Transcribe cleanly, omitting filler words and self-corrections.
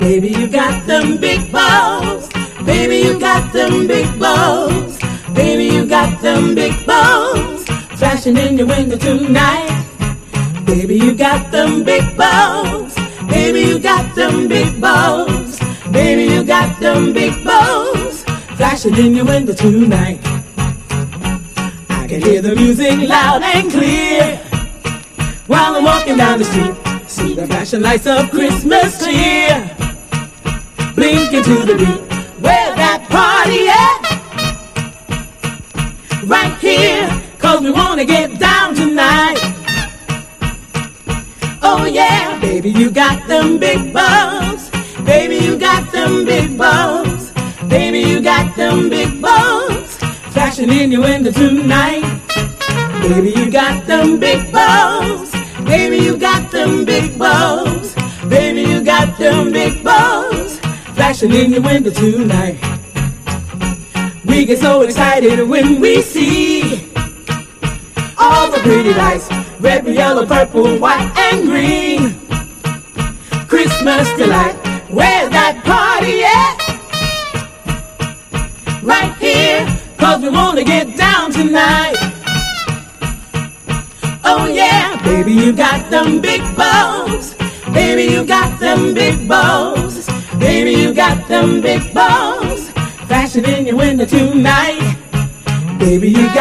Baby, you got them big balls. Baby, you got them big balls. Baby, you got them big balls. Flashing in your window tonight. Baby, you got them big balls. Baby, you got them big balls. Baby, you got them big balls. Flashing in your window tonight. I can hear the music loud and clear while I'm walking down the street. See the flashing lights of Christmas cheer blinking to the beat. Where that party at? Right here, 'cause we wanna get down tonight. Oh yeah, baby, you got them big balls. Baby, you got them big balls. Baby, you got them big balls. Flashing in your window tonight. Baby, you got them big balls. Baby, you got them big balls. Baby, you got them big balls. Flashing in your window tonight. We get so excited when we see all the pretty lights. Red, yellow, purple, white, and green. Christmas delight. Where's that party at? Right here, 'cause we wanna get down tonight. Oh yeah, baby, you got them big balls. Baby, you got them big balls. Baby, you got them big balls. Flashing in your window tonight. Baby, you got